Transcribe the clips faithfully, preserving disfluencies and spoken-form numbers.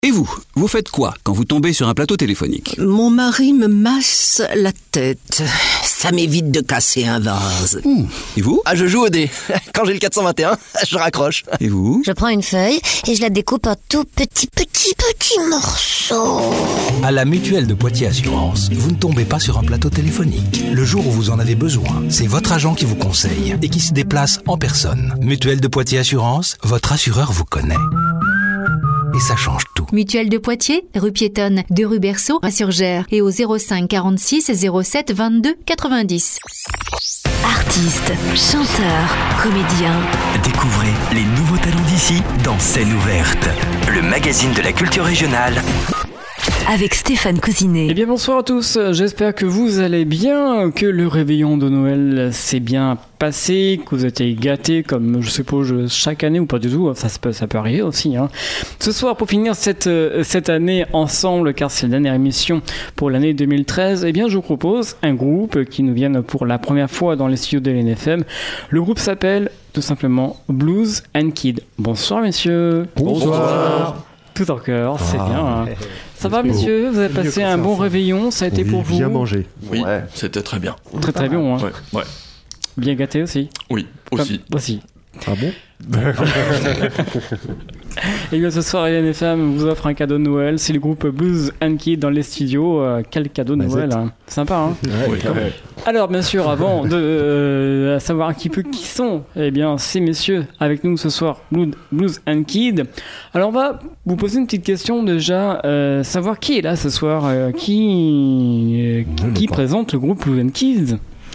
Et vous, vous faites quoi quand vous tombez sur un plateau téléphonique ? Mon mari me masse la tête. Ça m'évite de casser un vase. Mmh. Et vous ? Ah, je joue au dé. Quand j'ai le quatre cent vingt et un, je raccroche. Et vous ? Je prends une feuille et je la découpe en tout petits, petits, petits morceaux. À la Mutuelle de Poitiers Assurance, vous ne tombez pas sur un plateau téléphonique. Le jour où vous en avez besoin, c'est votre agent qui vous conseille et qui se déplace en personne. Mutuelle de Poitiers Assurance, votre assureur vous connaît. Et ça change tout. Mutuelle de Poitiers, rue piétonne, deux rue Berceau, à Surgères et au zéro cinq quarante-six zéro sept vingt-deux quatre-vingt-dix. Artistes, chanteurs, comédiens. Découvrez les nouveaux talents d'ici dans Scène ouverte, le magazine de la culture régionale. Avec Stéphane Cousinet. Eh bien bonsoir à tous, j'espère que vous allez bien, que le réveillon de Noël s'est bien passé, que vous êtes gâtés comme je suppose chaque année ou pas du tout, ça, peut, ça peut arriver aussi. Hein. Ce soir, pour finir cette, cette année ensemble, car c'est la dernière émission pour l'année deux mille treize, eh bien je vous propose un groupe qui nous vient pour la première fois dans les studios de l'N F M. Le groupe s'appelle tout simplement Blues and Kid. Bonsoir messieurs. Bonsoir. Tout en cœur, c'est ah. bien. Hein. Ça va, messieurs ? Vous avez passé un bon réveillon ? Ça a été oui, pour vous ? Bien mangé. Oui, ouais. C'était très bien. Très très bon. Hein. Ouais, ouais. Bien gâté aussi ? Oui, aussi. Comme, aussi. Ah bon ? Et bien ce soir, N F M vous offre un cadeau de Noël. C'est le groupe Blues and Kid dans les studios. Euh, quel cadeau de Noël, hein. Sympa, hein ? Ouais, oui, ouais. Alors, bien sûr, avant de euh, savoir un petit peu qui sont, eh bien, ces messieurs avec nous ce soir, Blues and Kid. Alors, on va vous poser une petite question déjà, euh, savoir qui est là ce soir, euh, qui, euh, qui présente le groupe Blues and Kid.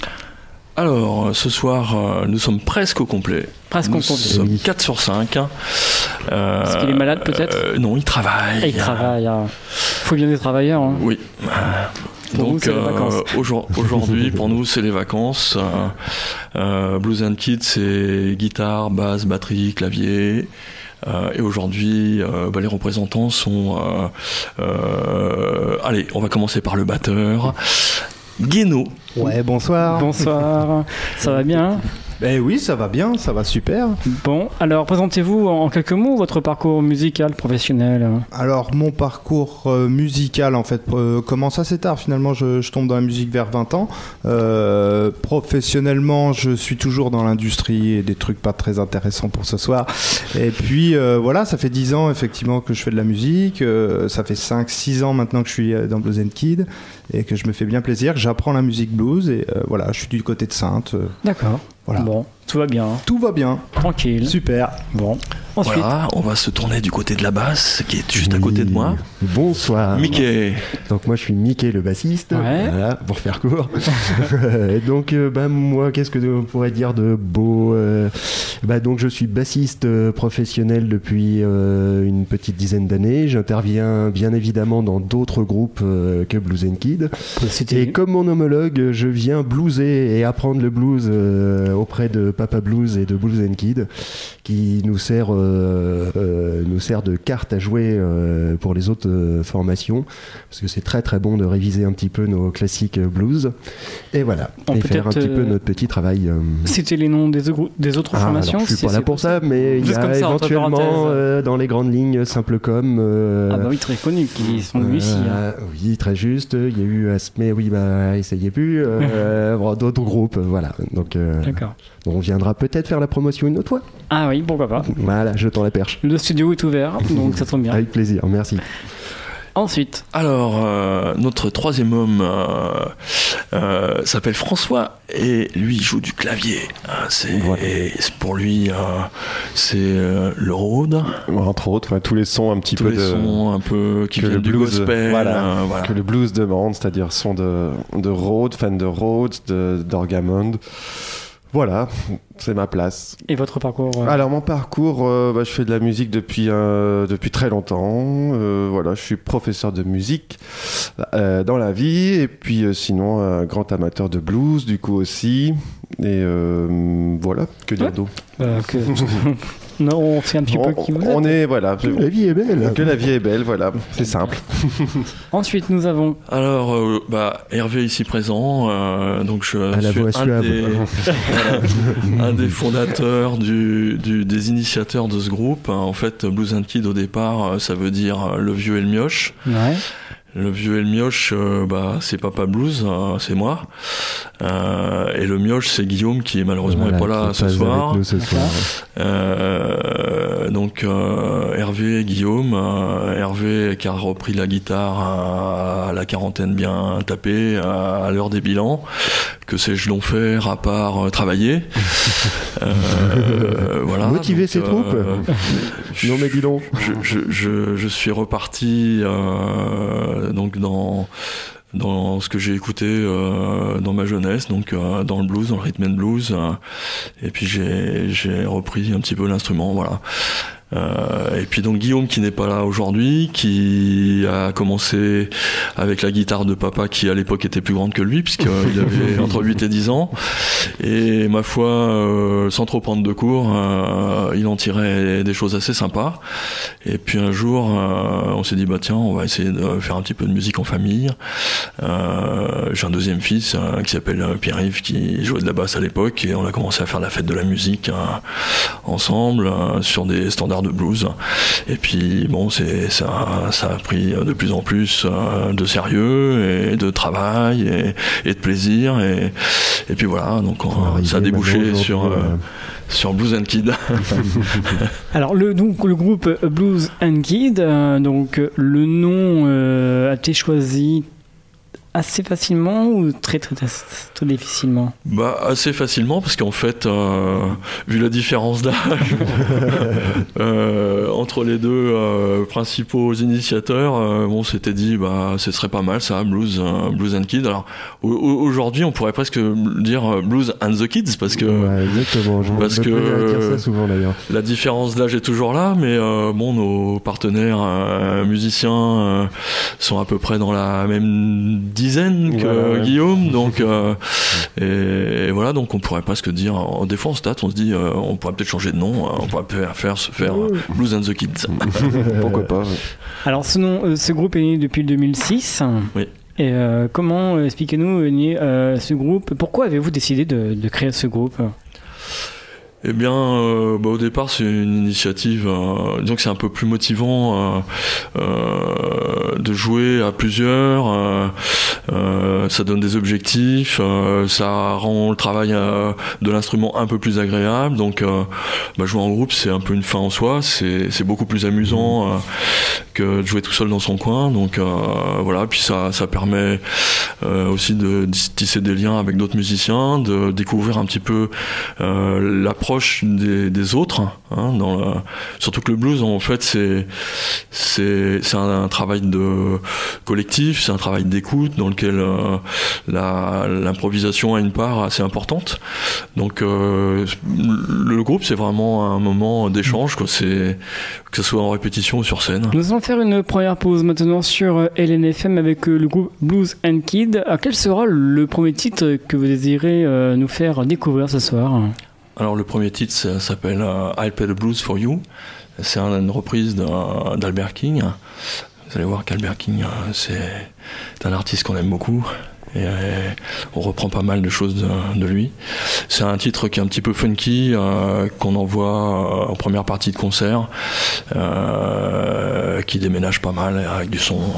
Alors, ce soir, euh, nous sommes presque au complet. Presque nous au complet. sommes oui. quatre sur cinq. Euh, Est-ce qu'il est malade, peut-être euh, Non, il travaille. Et il travaille. Il hein. faut bien des travailleurs. Hein. Oui. Pour Donc, nous, c'est les vacances. Euh, aujourd'hui, pour nous, c'est les vacances. Euh, euh, Blues and Kid, c'est guitare, basse, batterie, clavier. Euh, et aujourd'hui, euh, bah, les représentants sont... Euh, euh, allez, on va commencer par le batteur. Guéno. Ouais, bonsoir. Bonsoir. Ça va bien ? Ben oui, ça va bien, ça va super. Bon, alors présentez-vous en quelques mots votre parcours musical professionnel. Alors mon parcours euh, musical en fait euh, commence assez tard finalement, je, je tombe dans la musique vers vingt ans. Euh, professionnellement, je suis toujours dans l'industrie et des trucs pas très intéressants pour ce soir. Et puis euh, voilà, ça fait dix ans effectivement que je fais de la musique, euh, ça fait cinq six ans maintenant que je suis dans Blues and Kid et que je me fais bien plaisir, j'apprends la musique blues et euh, voilà, je suis du côté de Saintes. Euh, D'accord. Voilà. Bon, tout va bien. Tout va bien. Tranquille. Super. Bon. Ensuite. Voilà, on va se tourner du côté de la basse, qui est juste oui. à côté de moi. Bonsoir. Mickey. Donc moi je suis Mickey le bassiste. Ouais. Voilà, pour faire court. Et donc euh, bah, moi qu'est-ce que on pourrait dire de beau euh, bah, donc je suis bassiste euh, professionnel depuis euh, une petite dizaine d'années. J'interviens bien évidemment dans d'autres groupes euh, que Blues and Kid. C'était... Et comme mon homologue, je viens blueser et apprendre le blues euh, auprès de Papa Blues et de Blues and Kid, qui nous sert euh, euh, nous sert de carte à jouer euh, pour les autres euh, formations, parce que c'est très très bon de réviser un petit peu nos classiques blues. Et voilà, On et faire un petit peu euh, notre petit travail. Euh... Citer les noms des, des autres ah, formations. Alors, je suis pas là pour ça, mais il y a ça, éventuellement euh, dans les grandes lignes Simple Comme. Euh, ah bah oui, très connus qui sont venus euh, ici. Hein. Oui, très juste. Il y a eu Asmé, oui, bah essayez plus. Euh, bon, d'autres groupes, voilà. Donc, euh, D'accord. On viendra peut-être faire la promotion une autre fois. Ah oui, pourquoi pas. Voilà, je tends la perche. Le studio est ouvert, donc ça tombe bien. Avec plaisir, merci. Ensuite. Alors, euh, notre troisième homme euh, euh, s'appelle François et lui il joue du clavier. Euh, c'est, ouais. c'est pour lui, euh, c'est euh, le Rhodes. Entre autres, ouais, tous les sons un petit tous peu les de sons un peu qui que viennent le du blues, gospel. Voilà, euh, voilà. Que le blues demande, c'est-à-dire son de de Rhodes, fan de Rhodes, de d'Orgamond. Voilà, c'est ma place. Et votre parcours euh... Alors mon parcours, euh, bah, je fais de la musique depuis euh, depuis très longtemps. Euh, voilà, je suis professeur de musique euh, dans la vie. Et puis euh, sinon, un grand amateur de blues, du coup aussi. Et euh, voilà, que dire ouais. d'autre euh, que... Non, on sait un petit on, peu qui vous êtes. On est, voilà. Que la vie est belle. Que la vie est belle, voilà. C'est simple. Ensuite, nous avons... Alors, euh, bah, Hervé ici présent. Euh, donc, je à la suis voix un suave. des, un des fondateurs, du, du, des initiateurs de ce groupe. En fait, Blues and Kid, au départ, ça veut dire le vieux et le mioche. Ouais. Le vieux et le mioche, euh, bah, c'est Papa Blues, euh, c'est moi. Euh, et le mioche, c'est Guillaume qui malheureusement n'est voilà, pas là ce soir. Avec nous ce soir. Euh, donc euh, Hervé et Guillaume. Euh, Hervé qui a repris la guitare à, à la quarantaine bien tapée, à, à l'heure des bilans. Que sais-je donc faire à part euh, travailler. euh, voilà. Motiver donc, ses euh, troupes. Non mais dis donc. Je, je, je, je suis reparti euh, donc dans dans ce que j'ai écouté euh, dans ma jeunesse, donc euh, dans le blues, dans le rhythm and blues, euh, et puis j'ai j'ai repris un petit peu l'instrument, voilà. Euh, et puis donc Guillaume qui n'est pas là aujourd'hui, qui a commencé avec la guitare de papa qui à l'époque était plus grande que lui puisqu'il avait entre huit et dix ans, et ma foi euh, sans trop prendre de cours euh, il en tirait des choses assez sympas. Et puis un jour euh, on s'est dit bah tiens on va essayer de faire un petit peu de musique en famille. Euh, j'ai un deuxième fils euh, qui s'appelle Pierre-Yves qui jouait de la basse à l'époque, et on a commencé à faire la fête de la musique euh, ensemble euh, sur des standards de blues. Et puis bon, c'est ça, ça a pris de plus en plus euh, de sérieux et de travail et, et de plaisir, et, et puis voilà, donc on, ça a débouché sur euh, sur Blues and Kid. Alors le donc le groupe Blues and Kid, euh, donc le nom euh, a été choisi assez facilement ou très très très, très difficilement? Bah assez facilement, parce qu'en fait euh, vu la différence d'âge euh, entre les deux euh, principaux initiateurs, euh, bon s'était dit bah ce serait pas mal ça, Blues euh, Blues and Kids. Alors au, aujourd'hui on pourrait presque dire Blues and the Kids, parce que ouais, exactement. Je parce que dire ça souvent d'ailleurs. La différence d'âge est toujours là, mais euh, bon nos partenaires euh, musiciens euh, sont à peu près dans la même dizaine que voilà, ouais. Guillaume, donc euh, et, et voilà, donc on pourrait presque dire en défense stat, on se dit euh, on pourrait peut-être changer de nom, on pourrait faire faire se faire euh, Blues and the Kids. Pourquoi pas. Ouais. Alors ce nom, euh, ce groupe est né depuis deux mille six. Oui. Et euh, comment, expliquez-nous, est né euh, ce groupe. Pourquoi avez-vous décidé de, de créer ce groupe? Eh bien, euh, bah, au départ, c'est une initiative, euh, disons que c'est un peu plus motivant euh, euh, de jouer à plusieurs, euh, euh, ça donne des objectifs, euh, ça rend le travail euh, de l'instrument un peu plus agréable, donc euh, bah, jouer en groupe, c'est un peu une fin en soi, c'est, c'est beaucoup plus amusant euh, que de jouer tout seul dans son coin, donc euh, voilà, puis ça, ça permet euh, aussi de tisser des liens avec d'autres musiciens, de découvrir un petit peu euh, l'approche Des, des autres, hein, dans la... surtout que le blues en fait c'est c'est c'est un, un travail de collectif, c'est un travail d'écoute dans lequel euh, la l'improvisation a une part assez importante. Donc euh, le groupe c'est vraiment un moment d'échange, quoi. C'est que ce soit en répétition ou sur scène. Nous allons faire une première pause maintenant sur L N F M avec le groupe Blues and Kid. Quel sera le premier titre que vous désirez nous faire découvrir ce soir? Alors le premier titre ça s'appelle uh, I'll Play the Blues for You. C'est un, une reprise d'Albert King. Vous allez voir qu'Albert King c'est un artiste qu'on aime beaucoup, et, et on reprend pas mal de choses de, de lui. C'est un titre qui est un petit peu funky, euh, qu'on envoie euh, en première partie de concert, euh, qui déménage pas mal avec du son.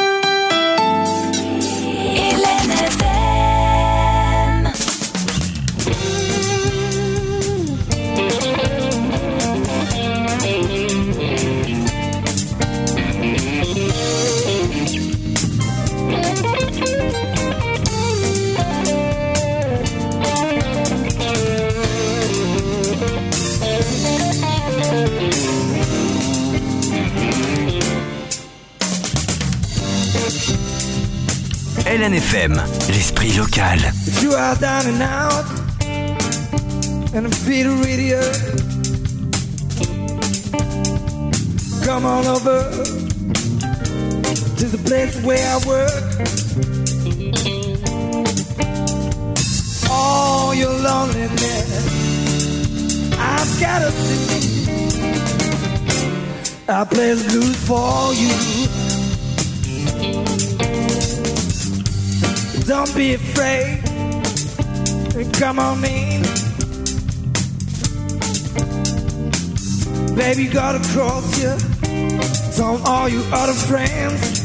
L N F M, l'esprit local. If you are down and out and feel radio, come on over to the place where I work. All your loneliness, I've got to see. I play the blues for you. Don't be afraid. Come on in. Baby, you gotta cross you. From all you other friends.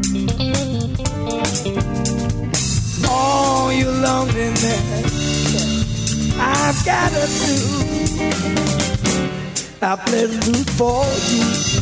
All your loneliness, I've got to do. I play the blues for you.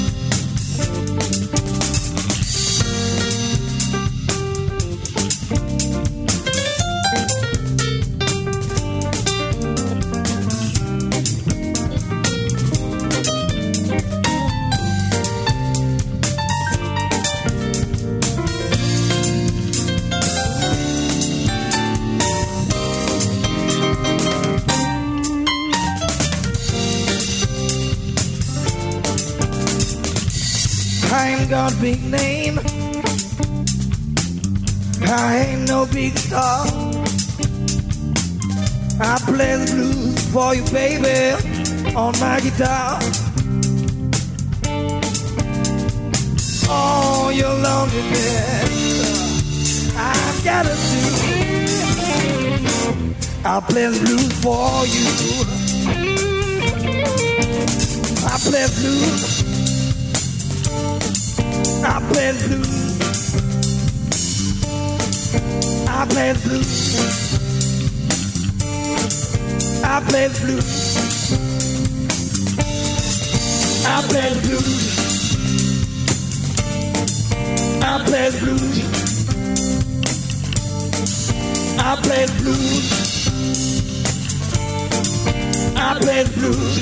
I ain't got a big name, I ain't no big star. I play the blues for you, baby, on my guitar. All your loneliness, I've got to do. I play the blues for you. I play the blues. I play the blues. I play the blues. I play the blues. I play the blues. I play the blues. I play the blues. I play the blues.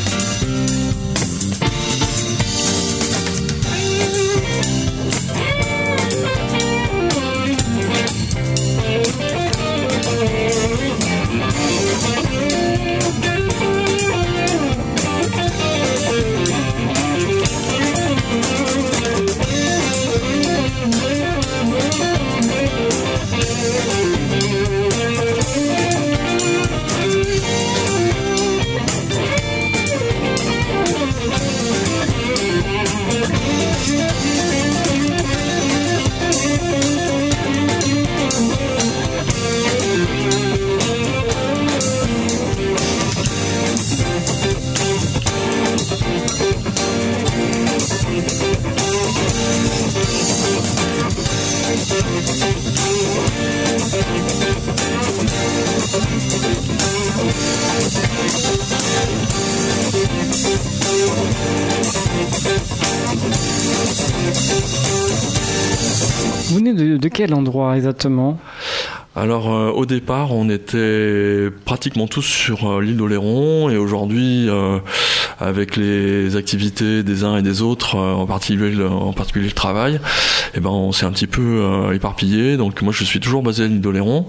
Vous venez de, de quel endroit exactement ? Alors euh, au départ on était pratiquement tous sur euh, l'île d'Oléron et aujourd'hui euh, avec les activités des uns et des autres, euh, en particulier le, en particulier le travail, et ben on s'est un petit peu euh, éparpillé. Donc moi je suis toujours basé à l'île d'Oléron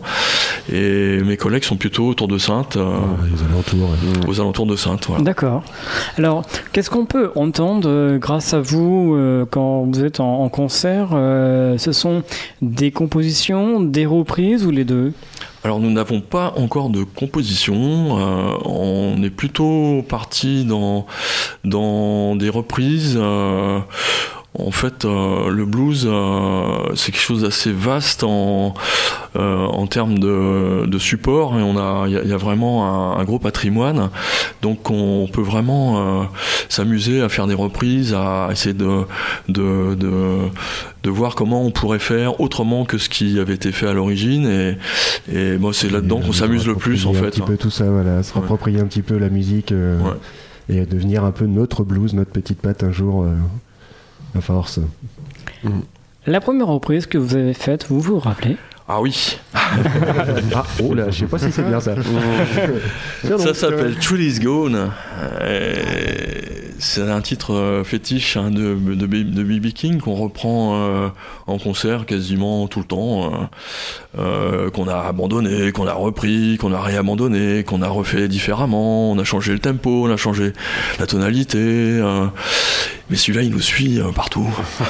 et mes collègues sont plutôt autour de Saintes, euh, ouais, aux alentours, ouais. aux alentours de Saintes. Voilà. D'accord. Alors qu'est-ce qu'on peut entendre euh, grâce à vous euh, quand vous êtes en, en concert euh, ce sont des compositions, des reprises ou les deux ? Alors nous n'avons pas encore de composition, euh, on est plutôt parti dans, dans des reprises. Euh, en fait, euh, le blues, euh, c'est quelque chose d'assez vaste en, euh, en termes de, de support et on a, il y, y a vraiment un, un gros patrimoine. Donc on peut vraiment euh, s'amuser à faire des reprises, à essayer de, de, de, de voir comment on pourrait faire autrement que ce qui avait été fait à l'origine. Et, et moi, c'est là-dedans qu'on s'amuse le plus en fait. Un petit peu tout ça, voilà, se rapproprier un petit peu la musique euh, ouais. et devenir un peu notre blues, notre petite patte un jour. Euh, à force. Mmh. La première reprise que vous avez faite, vous vous rappelez ? Ah oui. Ah, oh là, je sais pas si c'est bien ça. Ça s'appelle Truly's Gone. Et c'est un titre euh, fétiche hein, de, de, de B B King qu'on reprend euh, en concert quasiment tout le temps, euh, euh, qu'on a abandonné, qu'on a repris, qu'on a réabandonné, qu'on a refait différemment, on a changé le tempo, on a changé la tonalité, euh, mais celui-là il nous suit euh, partout.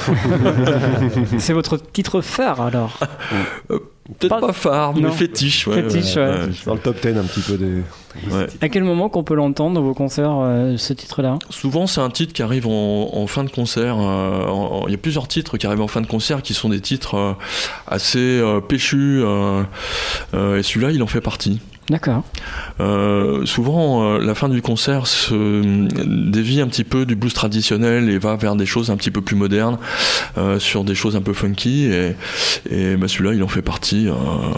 C'est votre titre phare alors? euh, Peut-être pas, pas phare, mais non. fétiche. Ouais, fétiche, ouais. ouais. Dans le top dix un petit peu des... Ouais. À quel moment qu'on peut l'entendre dans vos concerts, euh, ce titre-là? Souvent, c'est un titre qui arrive en, en fin de concert. Euh, en, en, il y a plusieurs titres qui arrivent en fin de concert qui sont des titres euh, assez euh, péchus. Euh, euh, et celui-là, il en fait partie. D'accord. Euh, souvent, euh, la fin du concert se dévie un petit peu du blues traditionnel et va vers des choses un petit peu plus modernes, euh, sur des choses un peu funky. Et, et bah, celui-là, il en fait partie. Euh,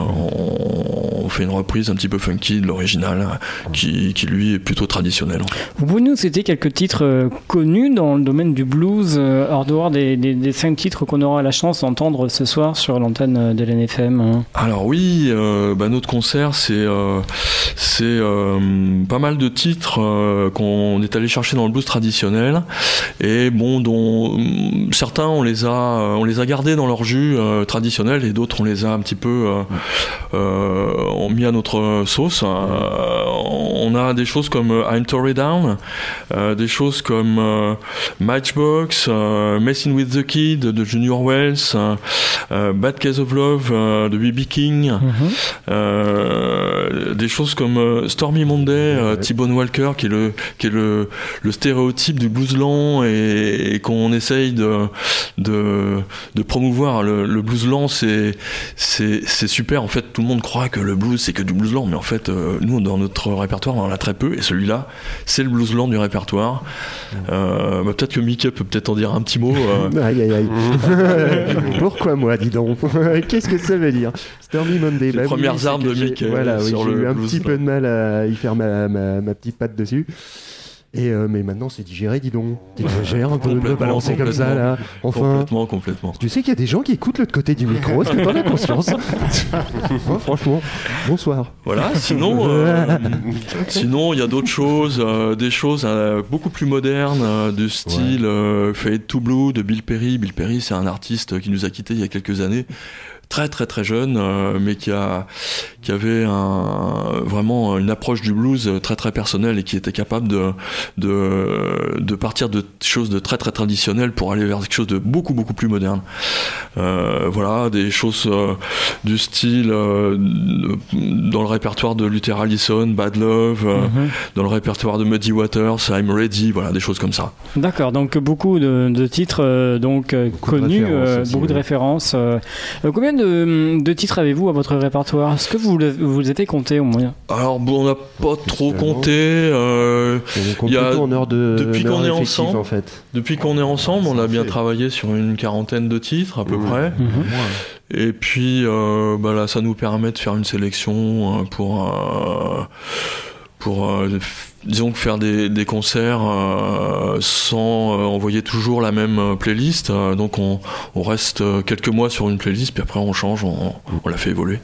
on, on fait une reprise un petit peu funky de l'original, qui, qui lui est plutôt traditionnel. Vous pouvez nous citer quelques titres euh, connus dans le domaine du blues, euh, hors dehors des, des, des cinq titres qu'on aura la chance d'entendre ce soir sur l'antenne de l'N F M hein. Alors oui, euh, bah, notre concert, c'est... Euh, c'est euh, pas mal de titres euh, qu'on est allé chercher dans le blues traditionnel et bon dont certains on les a on les a gardés dans leur jus euh, traditionnel et d'autres on les a un petit peu euh, euh, mis à notre sauce. Euh, on a des choses comme I'm Tore Down, euh, des choses comme euh, Matchbox, euh, Messing with the Kid de Junior Wells, euh, Bad Case of Love euh, de B B King, mm-hmm. euh, des choses comme euh, Stormy Monday, euh, ouais. T-Bone Walker, qui est le qui est le, le stéréotype du blues lent et, et qu'on essaye de de, de promouvoir. Le, le blues lent, c'est c'est c'est super. En fait, tout le monde croit que le blues c'est que du blues lent, mais en fait, euh, nous dans notre répertoire, on en a très peu. Et celui-là, c'est le blues lent du répertoire. Euh, bah, peut-être que Mickey peut peut-être en dire un petit mot. Euh... aïe aïe aïe. Pourquoi moi, dis donc? Qu'est-ce que ça veut dire? Stormy Monday. Les bah, premières oui, armes de Mickey. Voilà, oui, sur j'ai le eu un blues petit peu de mal à y faire ma, ma, ma petite patte dessus. Et euh, mais maintenant c'est digéré, dis donc. T'exagères un peu de me balancer comme ça là. Enfin, complètement, complètement. Tu sais qu'il y a des gens qui écoutent l'autre côté du micro, est-ce que t'en as conscience? Ouais, franchement, bonsoir. Voilà, sinon, euh, sinon il y a d'autres choses, euh, des choses euh, beaucoup plus modernes, euh, de style ouais. euh, Fade to Blue de Bill Perry. Bill Perry, c'est un artiste qui nous a quittés il y a quelques années. Très très très jeune, euh, mais qui a qui avait un vraiment une approche du blues très très personnelle et qui était capable de de de partir de choses de très très traditionnelles pour aller vers quelque chose de beaucoup beaucoup plus moderne. Euh, voilà, des choses euh, du style euh, dans le répertoire de Luther Allison, Bad Love, euh, mm-hmm. dans le répertoire de Muddy Waters, I'm Ready, voilà, des choses comme ça. D'accord, donc beaucoup de, de titres euh, donc beaucoup connus, de euh, aussi, beaucoup ouais. de références. Euh, combien De, de titres avez-vous à votre répertoire? Est-ce que vous, vous les avez comptés au moins? Alors bon, on n'a pas trop compté. Euh, il y a en heure de, depuis qu'on est ensemble, en fait. Depuis qu'on est ensemble, on a bien travaillé sur une quarantaine de titres à peu mmh. près. Mmh. Et puis euh, bah là, ça nous permet de faire une sélection pour euh, pour euh, disons que faire des, des concerts euh, sans euh, envoyer toujours la même euh, playlist. Euh, donc on, on reste euh, quelques mois sur une playlist, puis après on change, on, on la fait évoluer.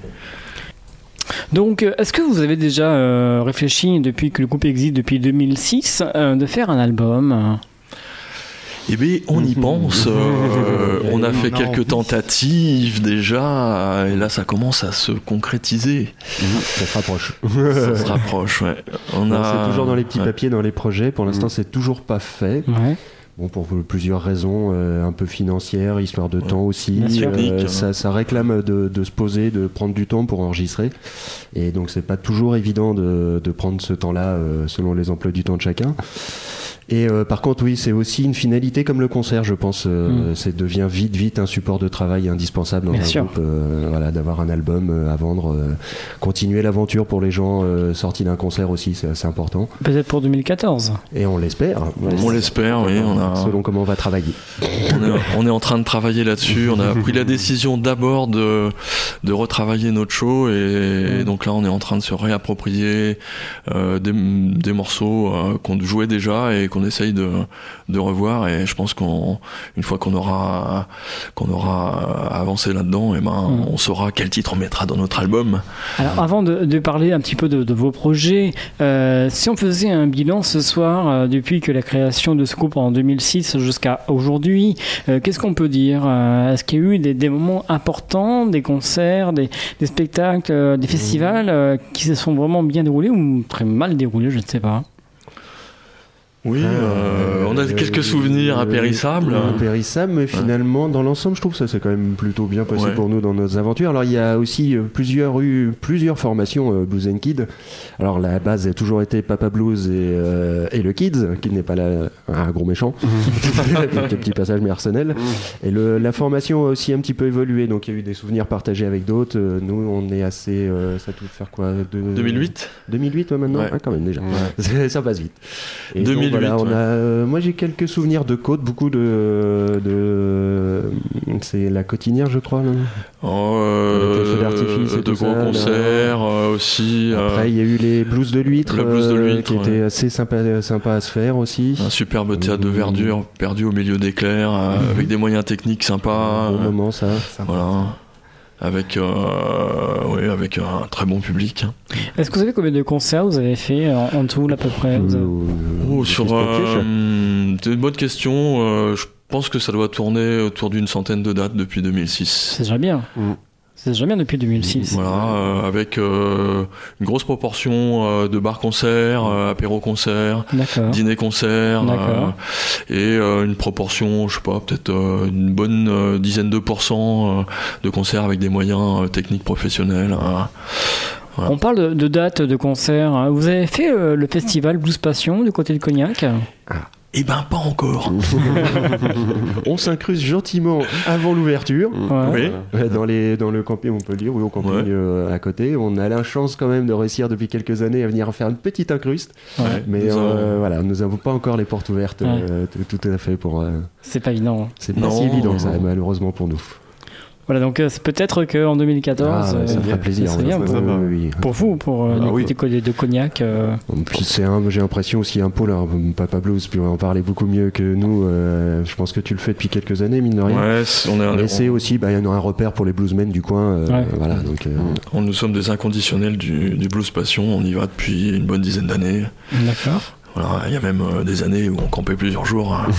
Donc, est-ce que vous avez déjà euh, réfléchi, depuis que le groupe existe depuis deux mille six, euh, de faire un album ? Eh bien, on y pense. Euh, on a fait quelques tentatives déjà, et là, ça commence à se concrétiser. Ça se rapproche. Ça se rapproche, ouais. On non, a... C'est toujours dans les petits ouais. papiers, dans les projets. Pour l'instant, mmh. c'est toujours pas fait. Ouais. Bon, pour plusieurs raisons, euh, un peu financières, histoire de ouais. temps aussi. Euh, ça, ça réclame de, de se poser, de prendre du temps pour enregistrer. Et donc, c'est pas toujours évident de, de prendre ce temps-là euh, selon les emplois du temps de chacun. Et euh, par contre, oui, c'est aussi une finalité comme le concert, je pense. Euh, mmh. C'est devient vite, vite un support de travail indispensable dans Bien un sûr. groupe. Euh, voilà, d'avoir un album euh, à vendre, euh, continuer l'aventure pour les gens euh, sortis d'un concert aussi, c'est assez important. Peut-être pour deux mille quatorze. Et on l'espère. On, on l'espère, oui. On a... Selon comment on va travailler. On est, on est en train de travailler là-dessus. On a pris la décision d'abord de de retravailler notre show, et, et donc là, on est en train de se réapproprier euh, des, des morceaux euh, qu'on jouait déjà et qu'on essaye de, de revoir. Et je pense qu'une fois qu'on aura, qu'on aura avancé là-dedans, et ben, mmh. on saura quel titre on mettra dans notre album. Alors, avant de, de parler un petit peu de, de vos projets, euh, si on faisait un bilan ce soir, euh, depuis que la création de ce groupe en deux mille six jusqu'à aujourd'hui, euh, qu'est-ce qu'on peut dire? euh, Est-ce qu'il y a eu des, des moments importants, des concerts, des, des spectacles, euh, des festivals euh, qui se sont vraiment bien déroulés ou très mal déroulés, je ne sais pas? Oui, euh, on a quelques souvenirs impérissables. Impérissables, mais finalement, dans l'ensemble, je trouve que ça s'est quand même plutôt bien passé ouais. pour nous dans nos aventures. Alors, il y a aussi plusieurs, eu plusieurs formations euh, Blues and Kids. Alors, la base a toujours été Papa Blues et, euh, et le Kids, qui n'est pas la, un gros méchant. Quelques petits passages personnels. Et le, la formation a aussi un petit peu évolué. Donc, il y a eu des souvenirs partagés avec d'autres. Nous, on est assez... Euh, ça doit faire quoi de, deux mille huit deux mille huit, ouais, maintenant ouais. Ah, quand même, déjà. Ouais. Ça passe vite. Et deux mille huit. Voilà, on ouais. a, euh, moi j'ai quelques souvenirs de côte, beaucoup de, de c'est la Cotinière je crois là. Oh, euh, d'artifice et de gros ça, concerts euh, aussi. Après il euh, y a eu les blues de l'huître, blues de l'huître euh, qui ouais. était assez sympa, sympa à se faire aussi. Un superbe théâtre de verdure mmh. perdu au milieu d'éclairs euh, mmh. avec des moyens techniques sympas. Un bon euh, moment ça. Voilà. Avec, euh, oui, avec un très bon public. Est-ce que vous savez combien de concerts vous avez fait en, en tout à peu près? Oh, sur, euh, c'est une bonne question. Euh, je pense que ça doit tourner autour d'une centaine de dates depuis deux mille six. C'est déjà bien. Mm. C'est déjà bien depuis deux mille six. Voilà, euh, avec euh, une grosse proportion euh, de bars-concerts, euh, apéro-concerts, dîner-concerts, euh, et euh, une proportion, je sais pas, peut-être euh, une bonne euh, dizaine de pourcents euh, de concerts avec des moyens euh, techniques professionnels. Euh, voilà. On parle de, de dates de concerts. Vous avez fait euh, le festival Blues Passion du côté de Cognac? Ah. Eh ben, pas encore. On s'incruste gentiment avant l'ouverture. Ouais. Oui. Dans, les, dans le camping, on peut le dire, oui, au camping ouais. euh, à côté. On a la chance quand même de réussir depuis quelques années à venir faire une petite incruste. Ouais. Mais nous euh, avons... voilà, nous n'avons pas encore les portes ouvertes ouais. euh, tout, tout à fait pour. Euh... C'est pas évident. C'est pas si évident, ça, malheureusement pour nous. Voilà, donc euh, c'est peut-être qu'en deux mille quatorze, ah, ça euh, ferait plaisir. Ça bien, pour, oui, oui. pour vous, pour euh, ah, les côtés oui. de Cognac. Euh... Puis c'est un, j'ai l'impression aussi un pôle, alors, Papa Blues, puis on en parlait beaucoup mieux que nous. Euh, je pense que tu le fais depuis quelques années, mine de rien. Ouais, on est un, Mais c'est aussi, bah, y a un repère pour les bluesmen du coin. Euh, ouais. Voilà, donc. Euh... On, nous sommes des inconditionnels du, du blues passion. On y va depuis une bonne dizaine d'années. D'accord. Voilà, il y a même euh, des années où on campait plusieurs jours. Hein,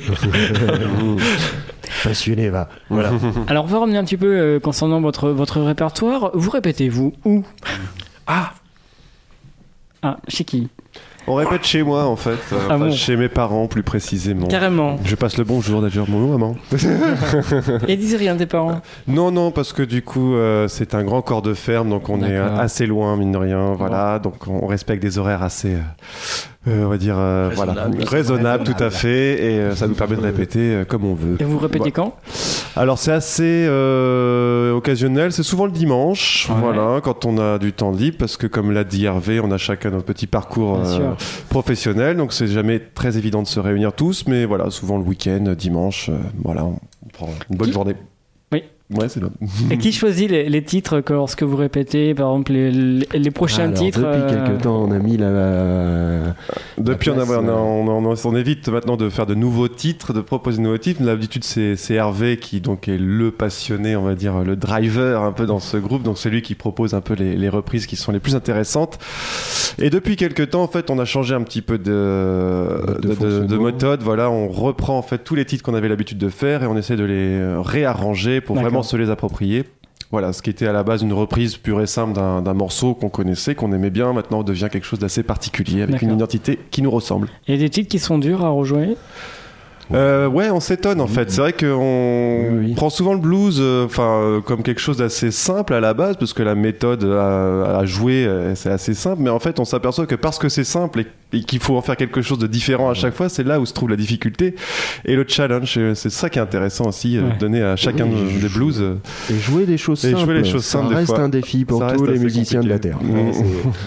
Passionné, va. Voilà. Alors, on va revenir un petit peu euh, concernant votre, votre répertoire. Vous répétez-vous où? Ah Ah, chez qui? On répète chez moi en fait, euh, ah enfin, bon. chez mes parents plus précisément. Carrément. Je passe le bonjour d'ailleurs, bonjour maman. Et ils disent rien tes parents? Non, non, parce que du coup euh, c'est un grand corps de ferme, donc on D'accord. est assez loin mine de rien, voilà, bon. Donc on respecte des horaires assez... Euh, Euh, on va dire euh, raisonnable, voilà, raisonnable tout à fait, et euh, ça nous permet de répéter euh, comme on veut. Et vous répétez voilà. quand? Alors c'est assez euh, occasionnel, c'est souvent le dimanche, ouais. voilà, quand on a du temps libre, parce que comme l'a dit Hervé, on a chacun notre petit parcours euh, professionnel, donc c'est jamais très évident de se réunir tous, mais voilà, souvent le week-end, dimanche, euh, voilà, on prend une bonne Qui... journée. Oui. Ouais, c'est bon. Et qui choisit les, les titres que lorsque vous répétez, par exemple les, les, les prochains Alors, titres? Depuis euh... quelques temps, on a mis la. la depuis, la place, on, a, on, a, euh... on, on, on évite maintenant de faire de nouveaux titres, de proposer de nouveaux titres. L'habitude, c'est, c'est Hervé qui donc est le passionné, on va dire, le driver un peu dans ce groupe. Donc c'est lui qui propose un peu les, les reprises qui sont les plus intéressantes. Et depuis quelques temps, en fait, on a changé un petit peu de, de, de, de, de méthode. Voilà, on reprend en fait tous les titres qu'on avait l'habitude de faire et on essaie de les réarranger pour D'accord. vraiment se les approprier. Voilà, ce qui était à la base une reprise pure et simple d'un, d'un morceau qu'on connaissait, qu'on aimait bien, maintenant devient quelque chose d'assez particulier, avec D'accord. une identité qui nous ressemble. Il y a des titres qui sont durs à rejouer? Euh, ouais, on s'étonne en fait. C'est vrai qu'on oui, oui. prend souvent le blues, enfin, euh, comme quelque chose d'assez simple à la base, parce que la méthode à, à jouer, euh, c'est assez simple. Mais en fait, on s'aperçoit que parce que c'est simple et, et qu'il faut en faire quelque chose de différent à chaque fois, c'est là où se trouve la difficulté et le challenge. C'est ça qui est intéressant aussi, ouais. euh, donner à chacun oui, des blues euh, et jouer des choses et simples. Jouer les choses ça simples reste des fois. un défi pour tous les musiciens compliqué. de la terre. Mmh.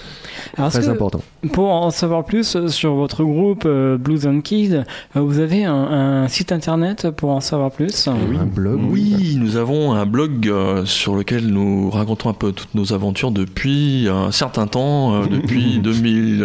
Alors, Très important. Pour en savoir plus sur votre groupe euh, Blues and Kid, euh, vous avez un, un site internet pour en savoir plus? Oui. Un blog. Oui, nous avons un blog euh, sur lequel nous racontons un peu toutes nos aventures depuis un certain temps, euh, depuis deux mille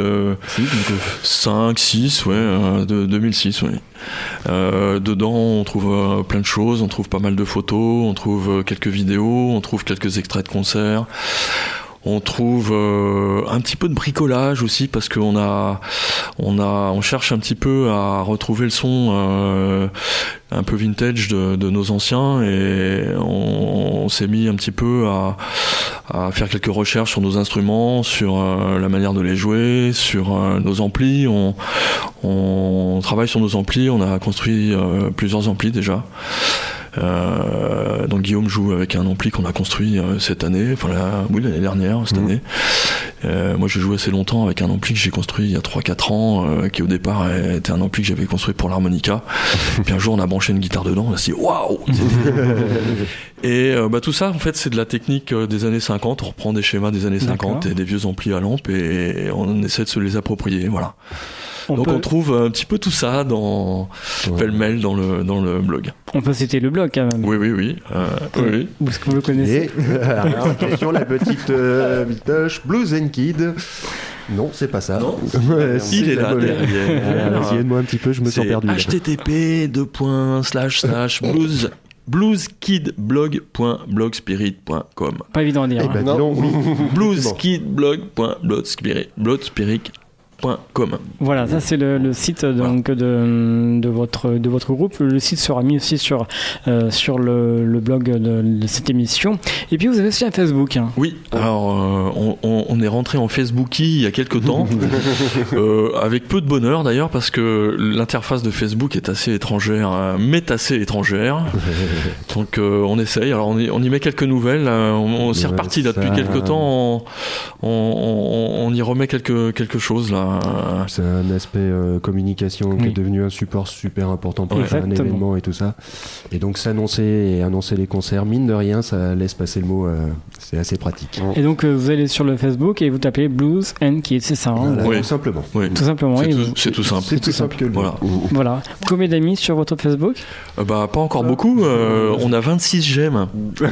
cinq, six, ouais, euh, de deux mille six, ouais. Euh, dedans, on trouve euh, plein de choses, on trouve pas mal de photos, on trouve euh, quelques vidéos, on trouve quelques extraits de concerts. On trouve euh, un petit peu de bricolage aussi parce qu'on a, on a, on cherche un petit peu à retrouver le son euh, un peu vintage de, de nos anciens et on, on s'est mis un petit peu à, à faire quelques recherches sur nos instruments, sur euh, la manière de les jouer, sur euh, nos amplis. On, on travaille sur nos amplis. On a construit euh, plusieurs amplis déjà. Euh, donc Guillaume joue avec un ampli qu'on a construit euh, cette année, enfin la, oui l'année dernière, cette mmh. année. Euh, moi j'ai joué assez longtemps avec un ampli que j'ai construit il y a trois quatre ans, euh, qui au départ était un ampli que j'avais construit pour l'harmonica. Puis un jour on a branché une guitare dedans, on a dit waouh. Et euh, bah, tout ça en fait c'est de la technique des années cinquante, on reprend des schémas des années cinquante. D'accord. Et des vieux amplis à lampe et on essaie de se les approprier, voilà. On Donc peut... on trouve un petit peu tout ça dans ouais. pêle-mêle dans le, dans le blog. On peut citer le blog quand même. Oui, oui, oui. Euh, oui. Où est-ce que vous le connaissez? Et, alors, question, la petite euh, vitoche, Blues and Kid. Non, c'est pas ça. Non, il est là derrière. Essayez-moi un petit peu, je me sens perdu. H T T P deux points slash slash blues blueskidblog point blogspirit point com. Pas évident à dire. Eh ben, hein. Non. blueskidblog point blogspirit point com. Voilà, ça c'est le, le site donc voilà. de, de votre de votre groupe. Le site sera mis aussi sur euh, sur le, le blog de, de cette émission. Et puis vous avez aussi un Facebook. Hein. Oui. Alors euh, on, on, on est rentré en Facebookie il y a quelques temps, euh, avec peu de bonheur d'ailleurs parce que l'interface de Facebook est assez étrangère, hein, m'est assez étrangère. Donc euh, on essaye. Alors on y, on y met quelques nouvelles. Hein, on, on s'est reparti là depuis quelques temps. On, on, on, on y remet quelque quelque chose là. C'est un aspect euh, communication oui. qui est devenu un support super important pour faire un événement et tout ça. Et donc s'annoncer et annoncer les concerts, mine de rien, ça laisse passer le mot. Euh, c'est assez pratique. Et donc euh, vous allez sur le Facebook et vous tapez Blues and Kid, c'est ça hein, voilà, oui. Tout simplement. Oui. Tout simplement. C'est, oui, tout, vous... c'est tout simple. C'est tout simple que le voilà. Voilà. Combien d'amis sur votre Facebook? euh, Bah pas encore beaucoup. Euh, on a vingt-six j'aime.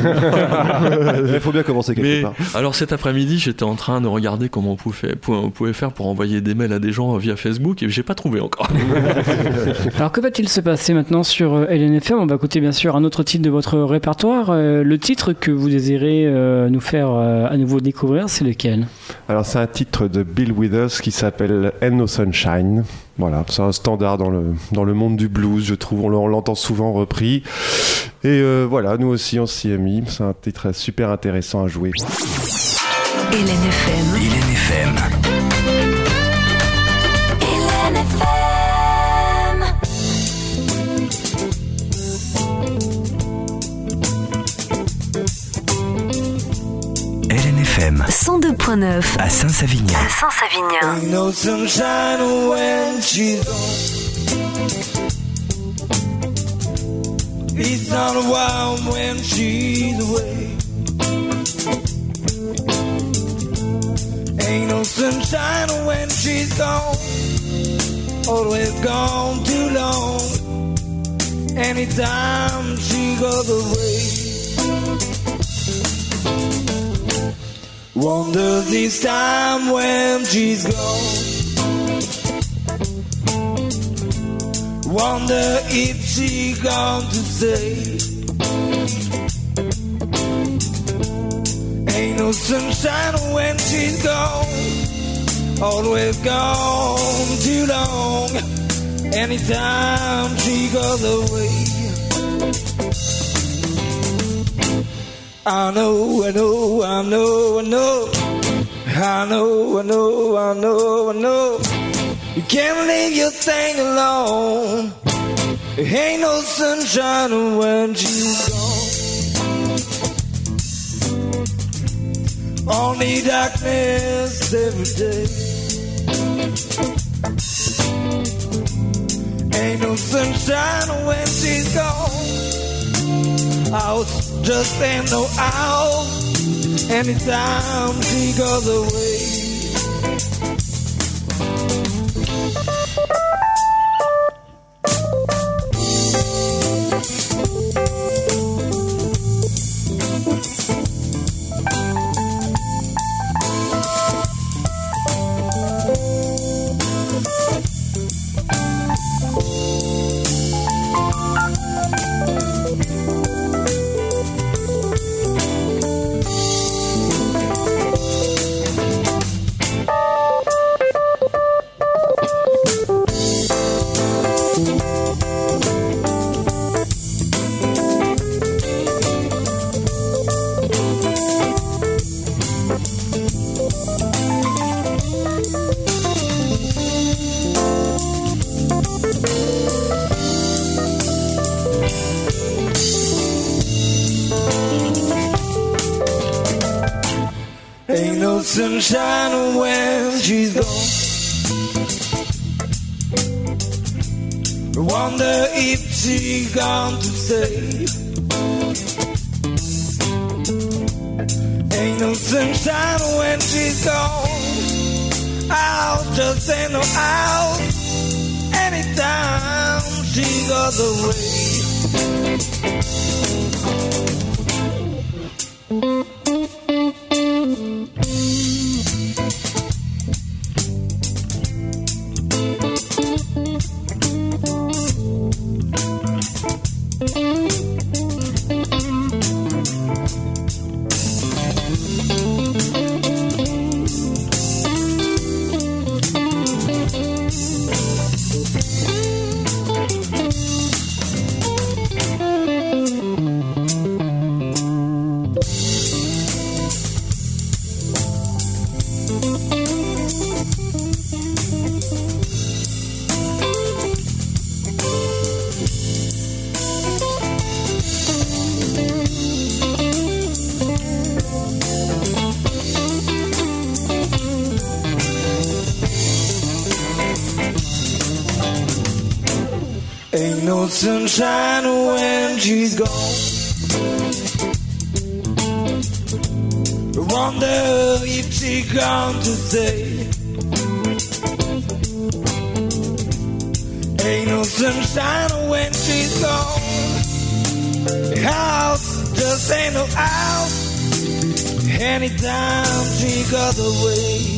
Il faut bien commencer quelque Mais, part. Alors cet après-midi, j'étais en train de regarder comment on pouvait, on pouvait faire pour envoyer des mails à des gens via Facebook et j'ai pas trouvé encore. Alors que va-t-il se passer maintenant sur L N F M? On va écouter bien sûr un autre titre de votre répertoire. Euh, le titre que vous désirez euh, nous faire euh, à nouveau découvrir, c'est lequel? Alors c'est un titre de Bill Withers qui s'appelle Ain't No Sunshine. Voilà, c'est un standard dans le, dans le monde du blues, je trouve. On l'entend souvent repris. Et euh, voilà, nous aussi on s'y est mis. C'est un titre super intéressant à jouer. L N F M. L N F M. cent deux point neuf à Saint-Savignan. À Saint-Savignan. Ain't no sunshine when she's gone. It's not a while when she's away. Ain't no sunshine when she's gone. Always gone too long. Anytime she goes away. Wonder this time when she's gone. Wonder if she gone to stay. Ain't no sunshine when she's gone. Always gone too long. Anytime she goes away. I know, I know, I know, I know. I know, I know, I know, I know. You can't leave your thing alone. There ain't no sunshine when she's gone. Only darkness every day. Ain't no sunshine when she's gone. House just ain't no house. Anytime she goes away. sunshine when she's gone. I wonder if she gone to stay. Ain't no sunshine when she's gone. Out, just ain't no out. Anytime she goes away. Ain't no sunshine when she's gone. I wonder if she gone to stay. Ain't no sunshine when she's gone. The house just ain't no house. Anytime she goes away.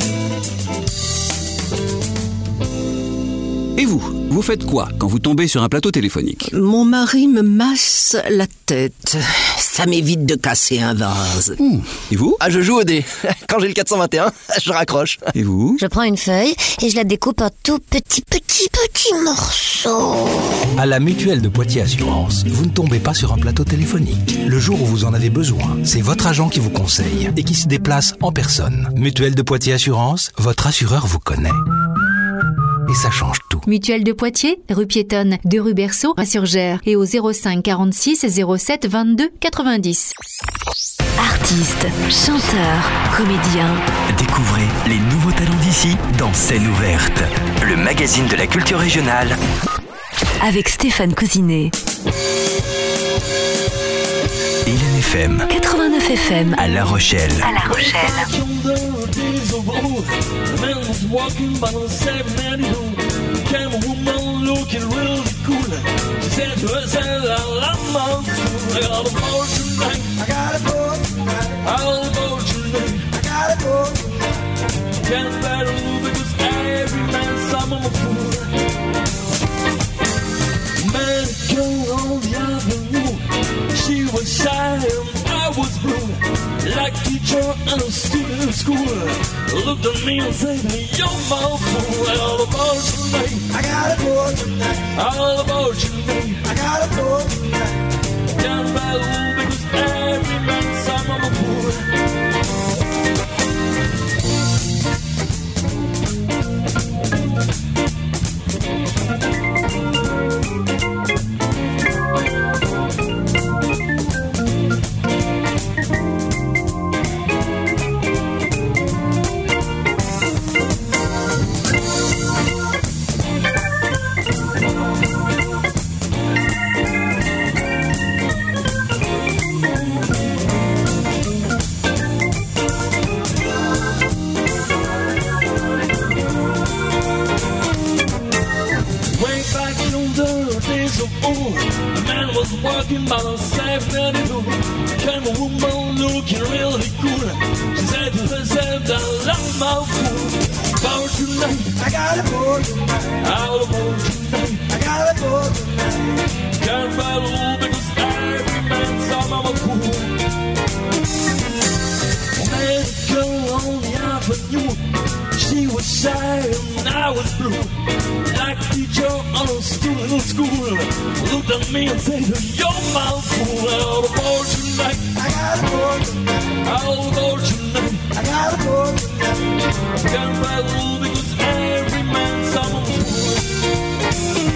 Et vous, vous faites quoi quand vous tombez sur un plateau téléphonique? Mon mari me masse la tête. Ça m'évite de casser un vase. Mmh. Et vous? Ah, je joue au dé. Quand j'ai le quatre cent vingt et un, je raccroche. Et vous? Je prends une feuille et je la découpe en tout petits, petits, petits morceaux. À la Mutuelle de Poitiers Assurance, vous ne tombez pas sur un plateau téléphonique. Le jour où vous en avez besoin, c'est votre agent qui vous conseille et qui se déplace en personne. Mutuelle de Poitiers Assurance, votre assureur vous connaît. Et ça change tout. Mutuelle de Poitiers, rue piétonne, deux rue Berceau, à Surgères et au zéro cinq quarante-six zéro sept vingt-deux quatre-vingt-dix. Artistes, chanteurs, comédiens. Découvrez les nouveaux talents d'ici dans Scène ouverte, le magazine de la culture régionale. Avec Stéphane Cousinet. Hélène F M. quatre-vingt-neuf F M. À La Rochelle. À La Rochelle. She was shy and I was blue. Like teacher and a student in school. Looked at me and said, you're my fool. All about you, mate. I got a boy tonight. All about you, mate. I got a boy tonight. Down by the rule because every man's son of a fool. Walking by the seven ninety-two, came a woman looking really cool. She said to herself, I love my fool. About tonight, I got a boy tonight. All about tonight, I got a boy tonight. Can't battle because every man's some of a fool. Met a girl on the avenue. She was shy and I was blue. Like teacher on a student in school. Looked at me and said, you're my fool. All about tonight, I got a boy tonight. All about tonight, I got a boy tonight. Can't battle because every man's some of a fool.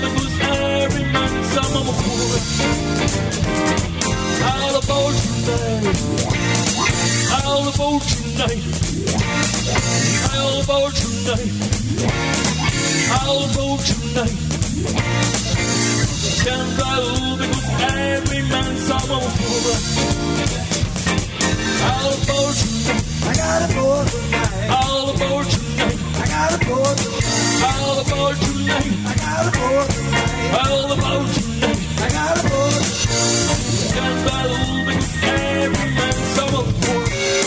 because every man's some of a fool. All about tonight, all about tonight, all about tonight, all about tonight. Can't battle because every man's some of a fool. All about tonight, I got a boy tonight. All about tonight, I got a boy tonight. All about tonight, I got a boy tonight. All about tonight, I got a boy tonight. Can't battle because every man's some of a fool.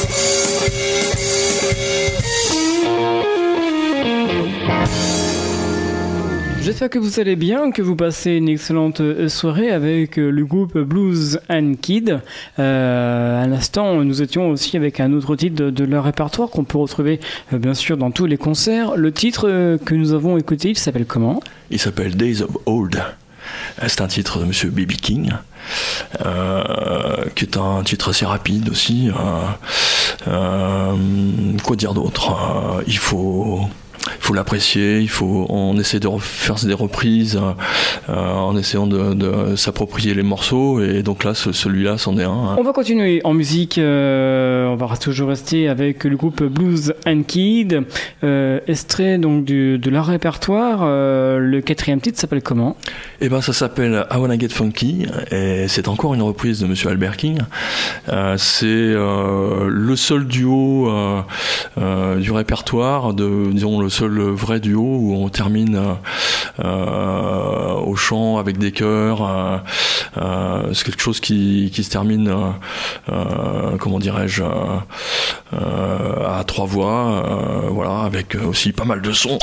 J'espère que vous allez bien, que vous passez une excellente soirée avec le groupe Blues and Kid. Euh, à l'instant, nous étions aussi avec un autre titre de, de leur répertoire qu'on peut retrouver euh, bien sûr dans tous les concerts. Le titre euh, que nous avons écouté, il s'appelle comment ? Il s'appelle Days of Old. C'est un titre de Monsieur B B King, euh, qui est un titre assez rapide aussi. Euh, euh, quoi dire d'autre ? euh, Il faut... Il faut l'apprécier, il faut, on essaie de faire des reprises euh, en essayant de, de s'approprier les morceaux, et donc là ce, celui-là c'en est un. Hein. On va continuer en musique, euh, on va toujours rester avec le groupe Blues and Kid, euh, extrait donc du, de leur répertoire. Euh, le quatrième titre s'appelle comment ? Eh ben ça s'appelle I Wanna Get Funky, et c'est encore une reprise de Monsieur Albert King. Euh, c'est euh, le seul duo euh, euh, du répertoire, de, disons le seul vrai duo où on termine euh, au chant avec des chœurs. Euh, euh, c'est quelque chose qui, qui se termine, euh, euh, comment dirais-je, euh, à trois voix, euh, voilà, avec aussi pas mal de sons.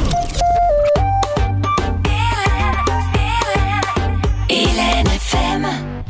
Hélène F M.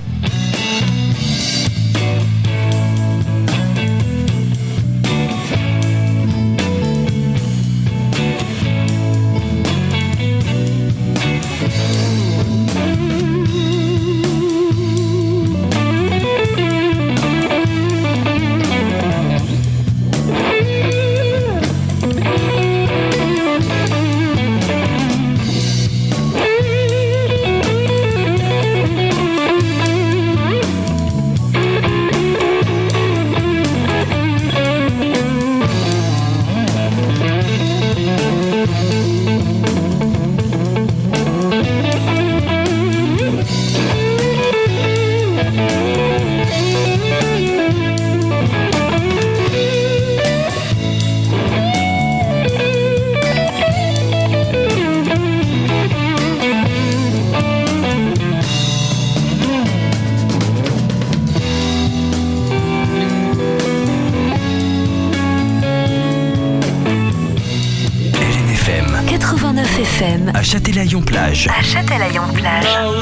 quatre-vingt-neuf F M. À Châtelaillon-Plage. À Châtelaillon-Plage.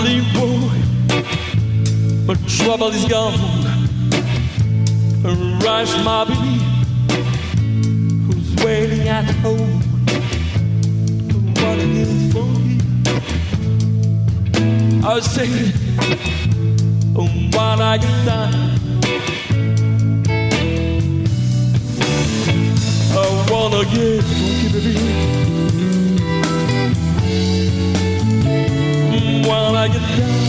But trouble is gone. Rush my baby, who's waiting at home. What a little funky. I say, oh, what I get done. I wanna get funky, baby. When I get down,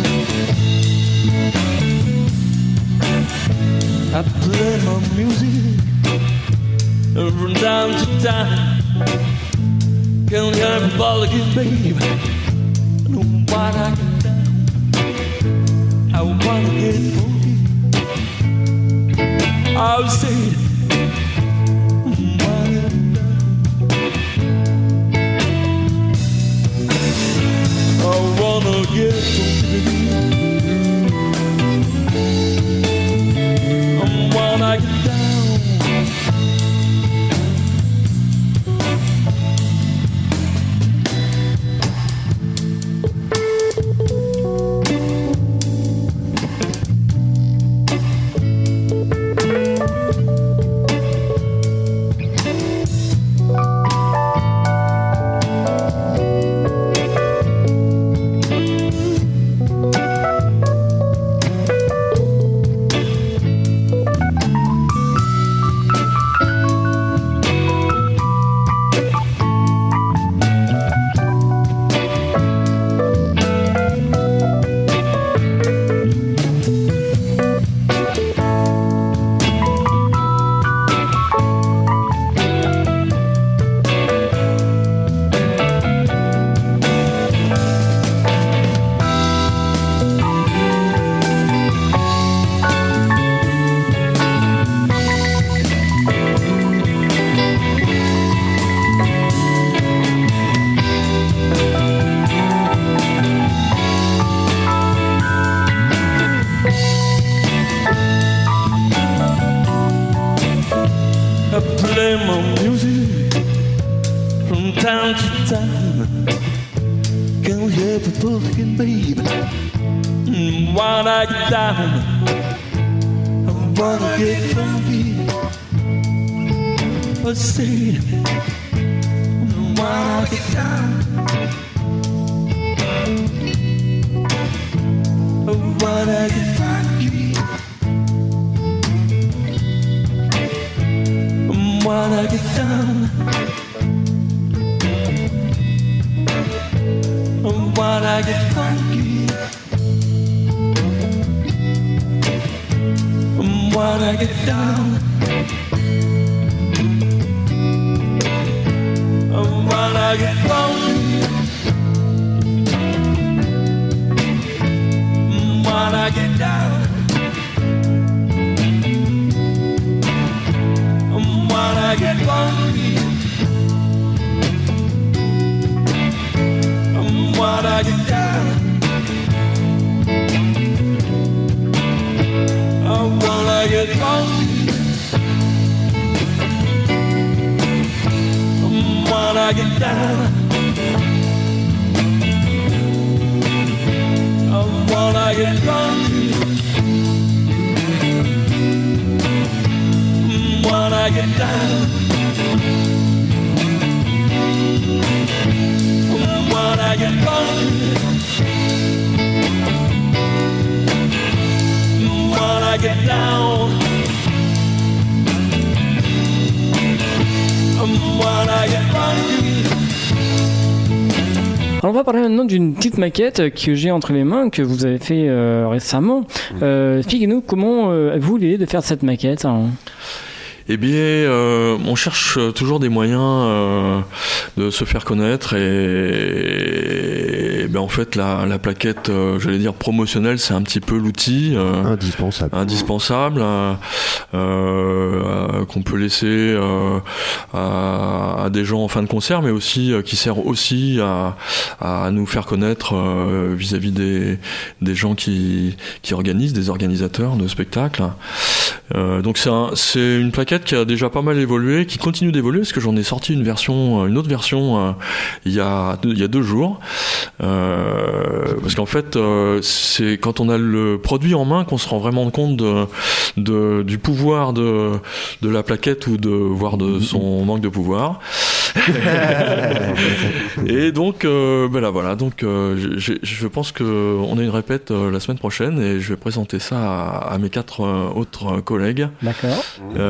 I play my music from time to time. Can't hear me ball again, babe. No, what I get down, I wanna get funky. I'll say it. I wanna get funky, baby. And when I get down, thinking, baby, when I get down, I wanna get funky. But say, when I get down, I wanna get funky. When I get down, when I get funky, when I get down, when I get funky, when I get down, when I get funky, when I get down, when I get funky, when I get down, when I get funky, when I get down, when I get funky, when I get down, when I get funky. Alors on va parler maintenant d'une petite maquette que j'ai entre les mains, que vous avez fait euh, récemment. Euh, Expliquez-nous comment euh, vous l'idée de faire cette maquette hein. Eh bien, euh, on cherche toujours des moyens euh, de se faire connaître et, et ben en fait la, la plaquette, euh, j'allais dire promotionnelle, c'est un petit peu l'outil euh, indispensable, indispensable euh, euh, qu'on peut laisser euh, à, à des gens en fin de concert, mais aussi euh, qui sert aussi à, à nous faire connaître euh, vis-à-vis des, des gens qui, qui organisent, des organisateurs de spectacles. Euh, donc c'est, un, c'est une plaquette qui a déjà pas mal évolué, qui continue d'évoluer parce que j'en ai sorti une version, une autre version euh, il y a deux, il y a deux jours. Euh, parce qu'en fait, euh, c'est quand on a le produit en main qu'on se rend vraiment compte de, de, du pouvoir de, de la plaquette ou de voire de son manque de pouvoir. Et donc, euh, ben là voilà. Donc, euh, je, je pense que on a une répète euh, la semaine prochaine et je vais présenter ça à, à mes quatre euh, autres collègues. D'accord.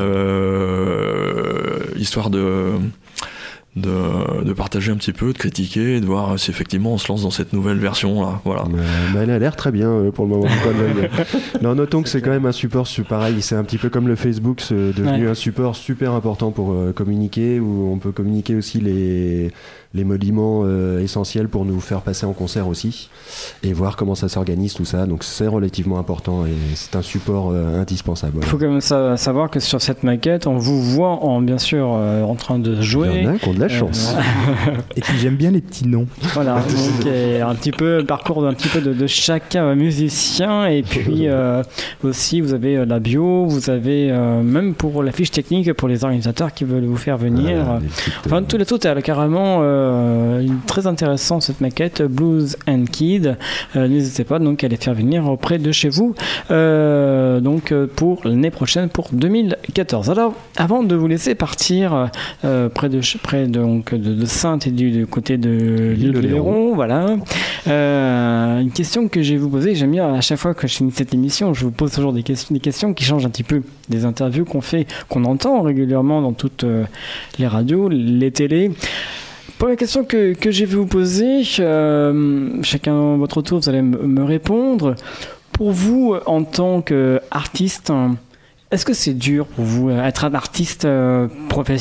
Euh, histoire de, de de partager un petit peu, de critiquer, et de voir si effectivement on se lance dans cette nouvelle version là. Voilà. Mais, mais elle a l'air très bien euh, pour le moment. Non, notons que c'est quand même un support pareil. C'est un petit peu comme le Facebook, c'est devenu ouais. un support super important pour euh, communiquer, où on peut communiquer aussi les les monuments euh, essentiels pour nous faire passer en concert aussi et voir comment ça s'organise tout ça. Donc c'est relativement important et c'est un support euh, indispensable. Il faut quand même sa- savoir que sur cette maquette, on vous voit en, bien sûr euh, en train de jouer. Il y en a qui ont de la chance. Euh, et puis j'aime bien les petits noms. Voilà, donc un petit peu le parcours d'un petit peu de, de chaque musicien et puis euh, aussi vous avez la bio, vous avez euh, même pour la fiche technique pour les organisateurs qui veulent vous faire venir. Voilà, petites, enfin tout le total carrément. Euh, Euh, très intéressant cette maquette Blues and Kid. Euh, n'hésitez pas donc à les faire venir auprès de chez vous euh, donc euh, pour l'année prochaine, pour deux mille quatorze. Alors avant de vous laisser partir euh, près de près de, donc de, de Saintes et du, du côté de l'île de Léron, voilà euh, une question que je vais vous poser. J'aime bien à chaque fois que je finis cette émission, je vous pose toujours des questions, des questions qui changent un petit peu des interviews qu'on fait, qu'on entend régulièrement dans toutes euh, les radios, les télés. Première question que, que j'ai vais vous poser, euh, chacun à votre tour, vous allez m- me répondre. Pour vous, en tant qu'artiste, est-ce que c'est dur pour vous être un artiste euh, professionnel ?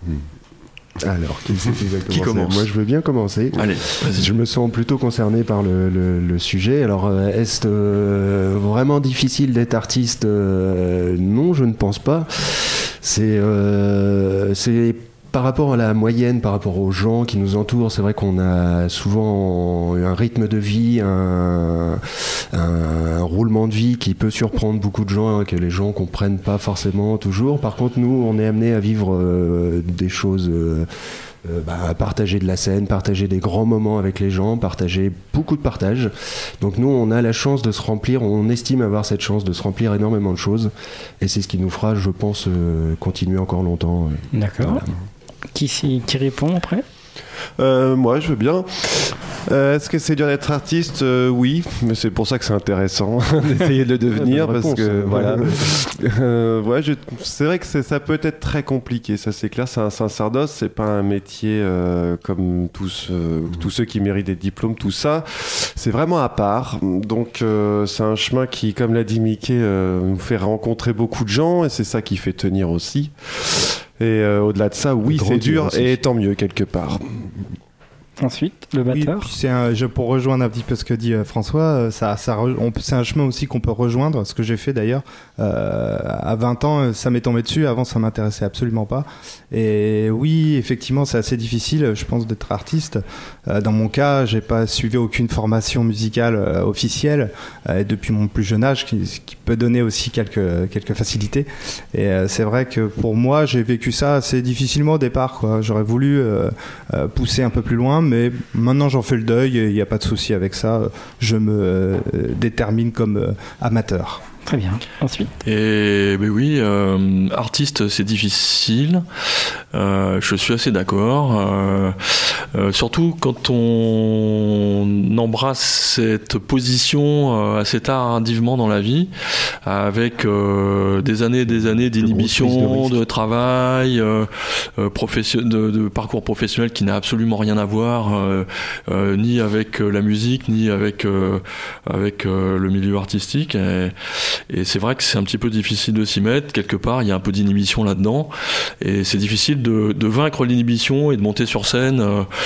Alors, qui c'est exactement Qui commence ? Moi, je veux bien commencer. Allez, vas-y. Je me sens plutôt concerné par le, le, le sujet. Alors, euh, est-ce euh, vraiment difficile d'être artiste ? euh, Non, je ne pense pas. C'est... Euh, c'est par rapport à la moyenne, par rapport aux gens qui nous entourent, c'est vrai qu'on a souvent un rythme de vie, un, un, un roulement de vie qui peut surprendre beaucoup de gens, hein, que les gens comprennent pas forcément toujours. Par contre, nous, on est amenés à vivre euh, des choses euh, euh, bah, partager de la scène, partager des grands moments avec les gens, partager beaucoup de partage. Donc nous, on a la chance de se remplir, on estime avoir cette chance de se remplir énormément de choses, et c'est ce qui nous fera, je pense, euh, continuer encore longtemps. D'accord. Voilà. Qui, qui répond après ? Euh, moi, je veux bien. Euh, est-ce que c'est dur d'être artiste ? euh, Oui, mais c'est pour ça que c'est intéressant d'essayer de le devenir, parce réponse, que voilà. euh, ouais, je, c'est vrai que c'est, ça peut être très compliqué, ça c'est clair. C'est un sacerdoce, c'est pas un métier euh, comme tous, euh, tous ceux qui méritent des diplômes, tout ça. C'est vraiment à part. Donc euh, c'est un chemin qui, comme l'a dit Mickey, euh, nous fait rencontrer beaucoup de gens, et c'est ça qui fait tenir aussi. Et euh, au-delà de ça, oui, c'est dur, aussi. Et tant mieux quelque part. Ensuite, le batteur. Oui, c'est un, je, pour rejoindre un petit peu ce que dit euh, François, ça, ça, on, c'est un chemin aussi qu'on peut rejoindre, ce que j'ai fait d'ailleurs. Euh, à vingt ans, ça m'est tombé dessus, avant ça m'intéressait absolument pas. Et oui, effectivement, c'est assez difficile, je pense, d'être artiste. Euh, dans mon cas, j'ai pas suivi aucune formation musicale euh, officielle, euh, depuis mon plus jeune âge, qui, qui peut donner aussi quelques, quelques facilités. Et euh, c'est vrai que pour moi, j'ai vécu ça assez difficilement au départ, quoi. J'aurais voulu euh, euh, pousser un peu plus loin, mais maintenant j'en fais le deuil, il n'y a pas de souci avec ça, je me euh, détermine comme euh, amateur. Très bien. Ensuite. Et ben oui, euh, artiste, c'est difficile. Euh, je suis assez d'accord. Euh, euh, surtout quand on embrasse cette position euh, assez tardivement dans la vie, avec euh, des années et des années d'inhibition, de, de travail, euh, euh, profession- de, de parcours professionnel qui n'a absolument rien à voir, euh, euh, ni avec la musique, ni avec euh, avec euh, le milieu artistique. Et, Et c'est vrai que c'est un petit peu difficile de s'y mettre. Quelque part, il y a un peu d'inhibition là-dedans. Et c'est difficile de, de vaincre l'inhibition et de monter sur scène.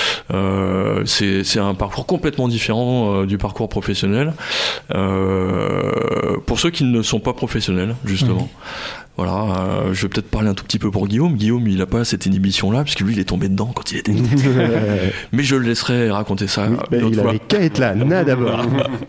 Euh, c'est, c'est un parcours complètement différent euh, du parcours professionnel. Euh, pour ceux qui ne sont pas professionnels, justement. Mmh. Voilà, euh, je vais peut-être parler un tout petit peu pour Guillaume. Guillaume, il n'a pas cette inhibition-là, puisque lui, il est tombé dedans quand il était né. Mais je le laisserai raconter ça oui, une autre il fois. Il avait qu'à être là, na d'abord.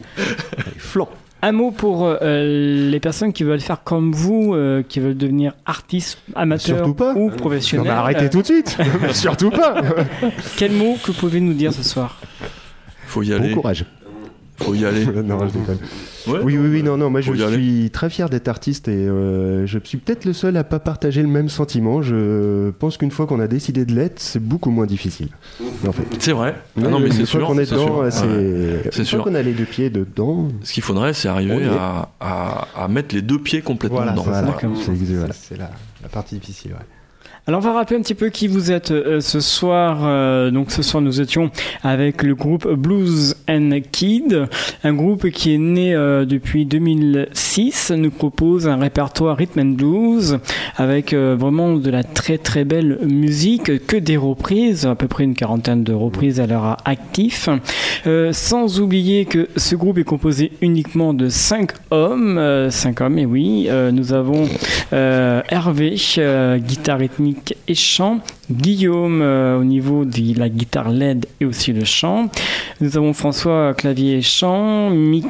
Flan. Un mot pour euh, les personnes qui veulent faire comme vous, euh, qui veulent devenir artistes, amateurs ou professionnels. Non, mais arrêtez euh... tout de suite. Surtout pas. Quel mot que pouvez-vous nous dire ce soir ? Faut y aller. Bon courage. Faut y aller. Non, je déconne. Ouais, oui, oui, oui, non, non, moi je suis aller. très fier d'être artiste et euh, je suis peut-être le seul à pas partager le même sentiment. Je pense qu'une fois qu'on a décidé de l'être, c'est beaucoup moins difficile. En fait. C'est vrai. Non, ah non, mais une c'est fois sûr. qu'on est c'est dedans, sûr. c'est. Ouais. Une c'est fois sûr. qu'on a les deux pieds dedans. Ce qu'il faudrait, c'est arriver à, à, à mettre les deux pieds complètement voilà, dedans. Voilà, voilà. C'est, voilà. c'est la, la partie difficile, ouais. Alors on va rappeler un petit peu qui vous êtes euh, ce soir. Euh, donc ce soir nous étions avec le groupe Blues and Kid, un groupe qui est né euh, depuis deux mille six, nous propose un répertoire rhythm and blues avec euh, vraiment de la très très belle musique, que des reprises, à peu près une quarantaine de reprises à leur actif. Euh, sans oublier que ce groupe est composé uniquement de cinq hommes, euh, cinq hommes et oui, euh, nous avons euh, Hervé, euh, guitare rythmique et chant, Guillaume euh, au niveau de la guitare L E D et aussi le chant. Nous avons François clavier et chant,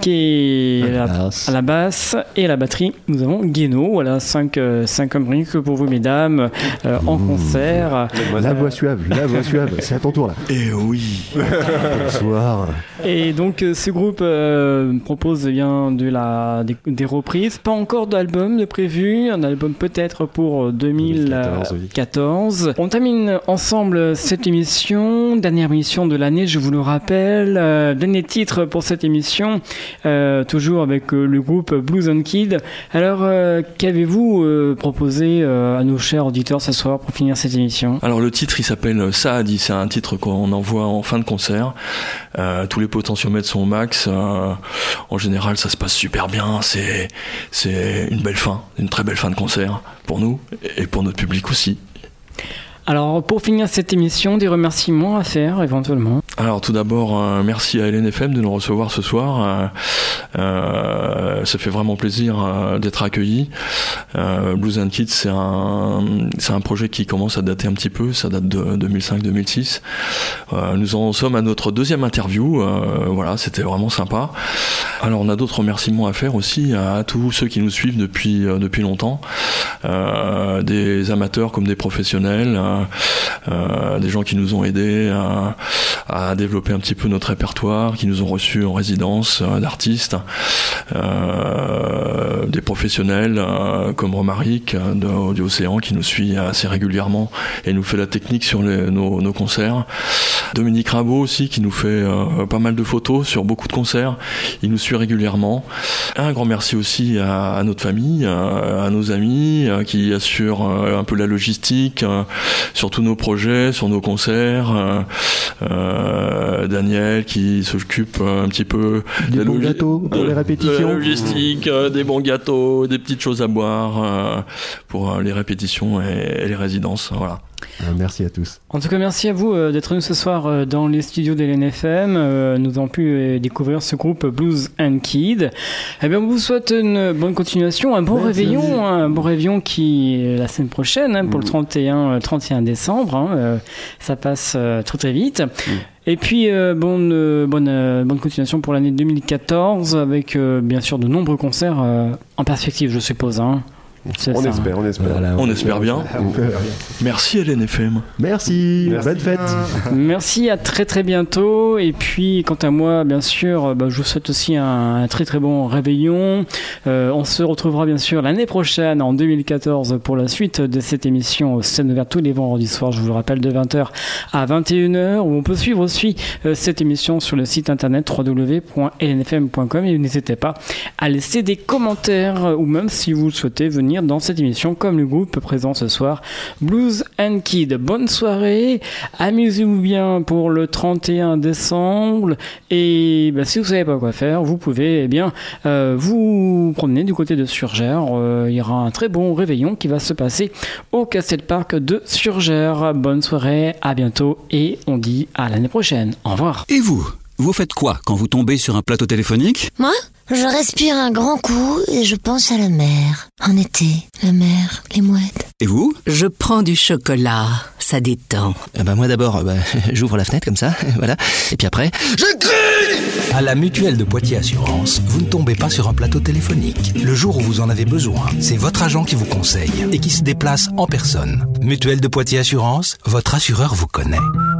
Mickey à la, à la basse et à la batterie. Nous avons Guéno, voilà cinq euh, cinq hommes rien que pour vous mesdames euh, en mmh. concert. La voix suave, la voix suave, c'est à ton tour là. Et oui. Bonsoir. Et donc euh, ce groupe euh, propose eh bien de la des, des reprises, pas encore d'album de prévu, un album peut-être pour deux mille quatorze. On termine ensemble cette émission, dernière émission de l'année, je vous le rappelle, euh, dernier titre pour cette émission, euh, toujours avec euh, le groupe Blues and Kid. Alors, euh, qu'avez-vous euh, proposé euh, à nos chers auditeurs ce soir pour finir cette émission ? Alors le titre, il s'appelle Saadi, c'est un titre qu'on envoie en fin de concert. Euh, tous les potentiomètres sont au max. Euh, en général, ça se passe super bien. C'est, c'est une belle fin, une très belle fin de concert pour nous et pour notre public aussi. Alors, pour finir cette émission, des remerciements à faire éventuellement. Alors tout d'abord, euh, merci à L N F M de nous recevoir ce soir. Euh, euh, ça fait vraiment plaisir euh, d'être accueillis. Euh, Blues and Kids, c'est un, c'est un projet qui commence à dater un petit peu. Ça date de deux mille cinq deux mille six. Euh, nous en sommes à notre deuxième interview. Euh, voilà, c'était vraiment sympa. Alors on a d'autres remerciements à faire aussi à tous ceux qui nous suivent depuis euh, depuis longtemps, euh, des amateurs comme des professionnels, euh, euh, des gens qui nous ont aidés à, à développer un petit peu notre répertoire, qui nous ont reçus en résidence euh, d'artistes, euh, des professionnels euh, comme Romaric euh, de, du Océan qui nous suit assez régulièrement et nous fait la technique sur les, nos, nos concerts. Dominique Rimbaud aussi qui nous fait euh, pas mal de photos sur beaucoup de concerts. Il nous suit régulièrement. Un grand merci aussi à, à notre famille, à, à nos amis à, qui assurent euh, un peu la logistique euh, sur tous nos projets, sur nos concerts. Euh, euh, Daniel qui s'occupe euh, un petit peu des de bons logi- gâteaux pour de, les répétitions, de la logistique, euh, des bons gâteaux, des petites choses à boire euh, pour euh, les répétitions et, et les résidences. Voilà. Merci à tous. En tout cas, merci à vous euh, d'être venus ce soir euh, dans les studios d'L N F M. Euh, nous avons pu euh, découvrir ce groupe Blues and Kids. Eh bien, on vous souhaite une bonne continuation, un bon merci. réveillon, hein, un bon réveillon qui est la semaine prochaine, hein, pour mmh. le trente et un, trente et un décembre. Hein, euh, ça passe euh, très très vite. Mmh. Et puis, euh, bonne, euh, bonne, euh, bonne continuation pour l'année deux mille quatorze avec euh, bien sûr de nombreux concerts euh, en perspective, je suppose. Hein. C'est on, ça, espère, hein. on espère, voilà, on, on espère bien. Merci L N F M. Merci, Merci. Bonne fête. Merci, à très très bientôt. Et puis, quant à moi, bien sûr, bah, je vous souhaite aussi un, un très très bon réveillon. Euh, on se retrouvera bien sûr l'année prochaine, en deux mille quatorze, pour la suite de cette émission Scène ouverte tous les vendredis soirs, je vous le rappelle, de vingt heures à vingt et une heures, où on peut suivre aussi euh, cette émission sur le site internet w w w point l n f m point com, et n'hésitez pas à laisser des commentaires, ou même si vous souhaitez venir dans cette émission comme le groupe présent ce soir, Blues and Kids. Bonne soirée, amusez-vous bien pour le trente et un décembre, et bah, si vous savez pas quoi faire, vous pouvez eh bien euh, vous promener du côté de Surgères. Euh, il y aura un très bon réveillon qui va se passer au Castle Park de Surgères. Bonne soirée, à bientôt, et on dit à l'année prochaine. Au revoir. Et vous, vous faites quoi quand vous tombez sur un plateau téléphonique ? Moi ? Je respire un grand coup et je pense à la mer. En été, la mer, les mouettes. Et vous ? Je prends du chocolat, ça détend. Eh ben moi d'abord, bah, j'ouvre la fenêtre comme ça, voilà. Et puis après, je crie ! À la Mutuelle de Poitiers Assurance, vous ne tombez pas sur un plateau téléphonique. Le jour où vous en avez besoin, c'est votre agent qui vous conseille et qui se déplace en personne. Mutuelle de Poitiers Assurance, votre assureur vous connaît.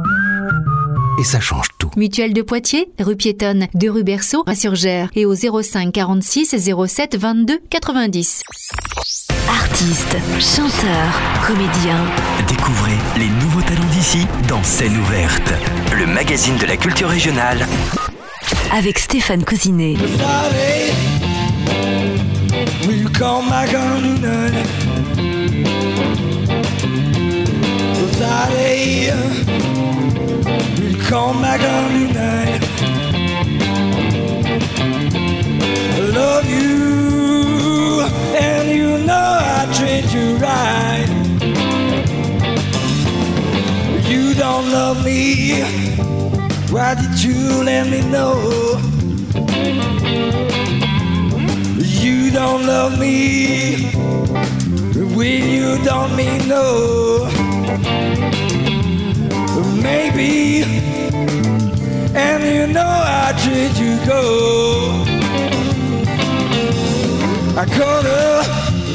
Et ça change tout. Mutuelle de Poitiers, rue piétonne de rue Berceau à Surgères, et au zéro cinq quarante-six zéro sept vingt-deux quatre-vingt-dix. Artistes, chanteurs, comédiens. Découvrez les nouveaux talents d'ici dans Scène ouverte, le magazine de la culture régionale. Avec Stéphane Cousinet. Come back on tonight. I love you, and you know I treat you right. You don't love me, why did you let me know? You don't love me, when you don't mean no. Maybe, and you know I treat you good. I called her,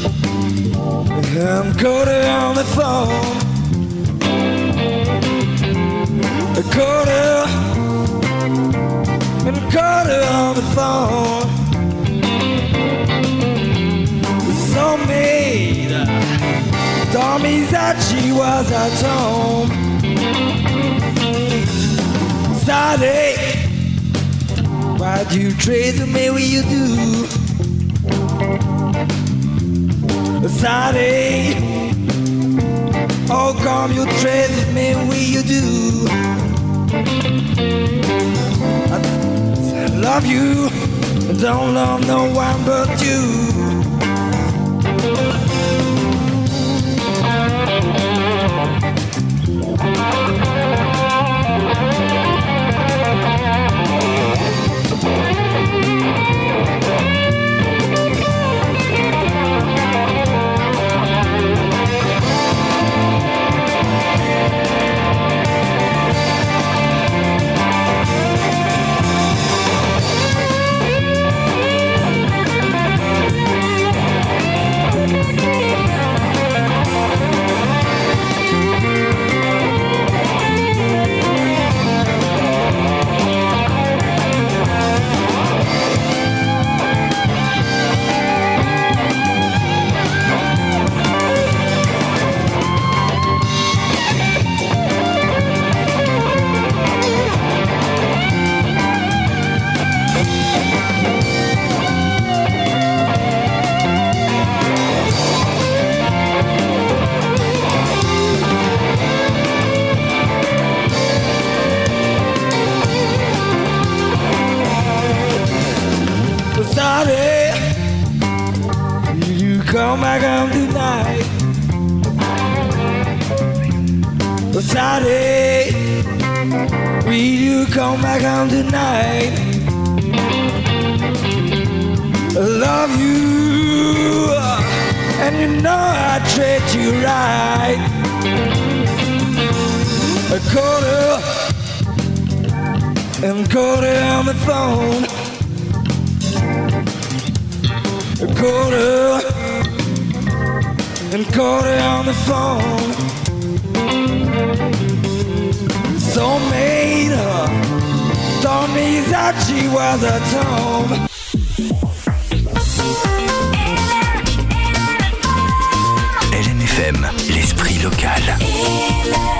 I'm called her on the phone. I called her, and I called her on the phone. So made, told me that she was at home. Sally, why'd you trade me when you do? Sally, how come you trade me when you do? I, I love you, I don't love no one but you. come back home tonight? Saturday, will you come back home tonight? I love you, and you know I treat you right. I called her and called her on the phone. I called her and called her on the phone. Soulmate told me that she was at home. L N F M, l'esprit local.